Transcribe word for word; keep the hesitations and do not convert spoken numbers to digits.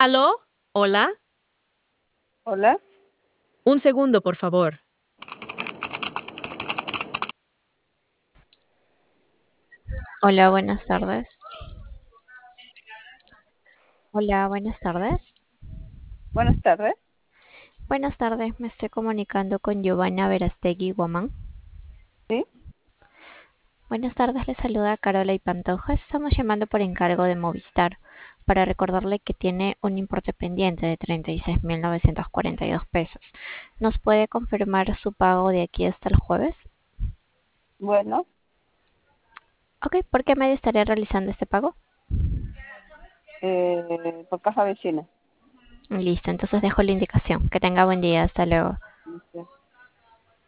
¿Aló? ¿Hola? Hola, Un segundo, por favor. Hola, buenas tardes. Hola, buenas tardes. buenas tardes. Buenas tardes, me estoy comunicando con Giovanna Verastegui Guamán. Sí, Buenas tardes, le saluda Carola y Pantoja. Estamos llamando por encargo de Movistar para recordarle que tiene un importe pendiente de treinta y seis mil novecientos cuarenta y dos pesos. ¿Nos puede confirmar su pago de aquí hasta el jueves? bueno, Ok, ¿por qué medio estaría realizando este pago? eh, por caja vecina. Listo, entonces dejo la indicación. Que tenga buen día, hasta luego. Ok.